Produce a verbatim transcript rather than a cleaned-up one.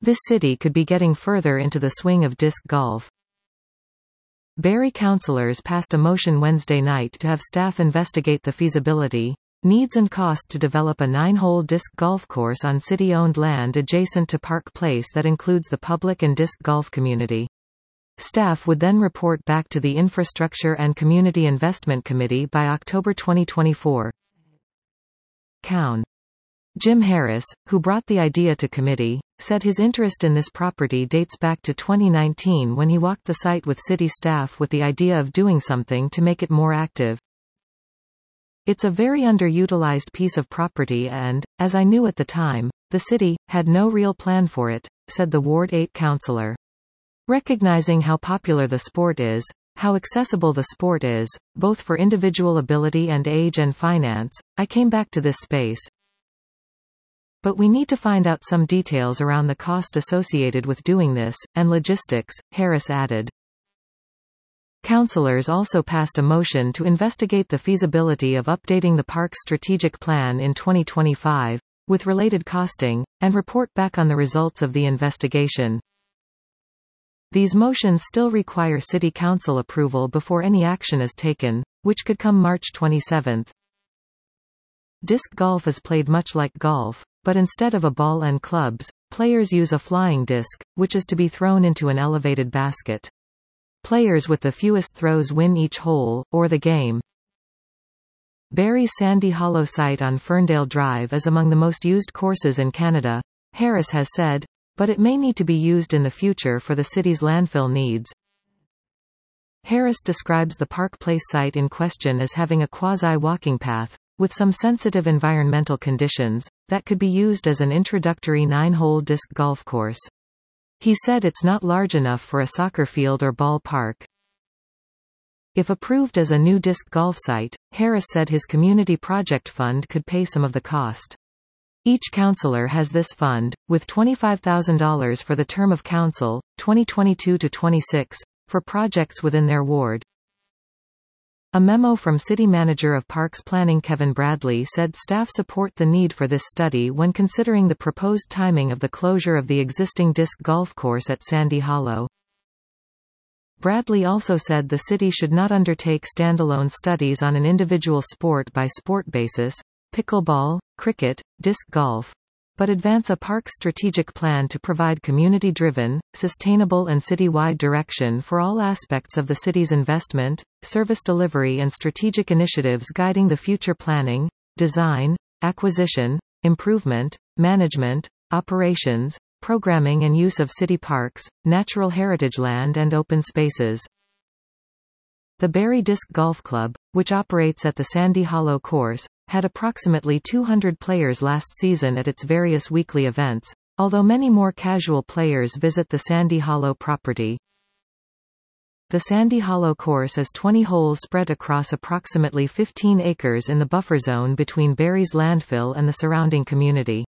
This city could be getting further into the swing of disc golf. Barrie councillors passed a motion Wednesday night to have staff investigate the feasibility, needs and cost to develop a nine-hole disc golf course on city-owned land adjacent to Park Place that includes the public and disc golf community. Staff would then report back to the Infrastructure and Community Investment Committee by October twenty twenty-four. Cown. Jim Harris, who brought the idea to committee, said his interest in this property dates back to twenty nineteen when he walked the site with city staff with the idea of doing something to make it more active. It's a very underutilized piece of property and, as I knew at the time, the city had no real plan for it, said the Ward eight councillor. Recognizing how popular the sport is, how accessible the sport is, both for individual ability and age and finance, I came back to this space. But we need to find out some details around the cost associated with doing this, and logistics, Harris added. Councillors also passed a motion to investigate the feasibility of updating the park's strategic plan in twenty twenty-five, with related costing, and report back on the results of the investigation. These motions still require City Council approval before any action is taken, which could come March twenty-seventh. Disc golf is played much like golf, but instead of a ball and clubs, players use a flying disc, which is to be thrown into an elevated basket. Players with the fewest throws win each hole, or the game. Barrie's Sandy Hollow site on Ferndale Drive is among the most used courses in Canada, Harris has said, but it may need to be used in the future for the city's landfill needs. Harris describes the Park Place site in question as having a quasi-walking path, with some sensitive environmental conditions, that could be used as an introductory nine-hole disc golf course. He said it's not large enough for a soccer field or ball park. If approved as a new disc golf site, Harris said his community project fund could pay some of the cost. Each councillor has this fund, with twenty-five thousand dollars for the term of council, twenty twenty-two to twenty-six, for projects within their ward. A memo from City Manager of Parks Planning Kevin Bradley said staff support the need for this study when considering the proposed timing of the closure of the existing disc golf course at Sandy Hollow. Bradley also said the city should not undertake standalone studies on an individual sport-by-sport basis, pickleball, cricket, disc golf, but advance a park strategic plan to provide community-driven, sustainable and city-wide direction for all aspects of the city's investment, service delivery and strategic initiatives guiding the future planning, design, acquisition, improvement, management, operations, programming and use of city parks, natural heritage land and open spaces. The Barrie Disc Golf Club, which operates at the Sandy Hollow course, had approximately two hundred players last season at its various weekly events, although many more casual players visit the Sandy Hollow property. The Sandy Hollow course is twenty holes spread across approximately fifteen acres in the buffer zone between Barrie's landfill and the surrounding community.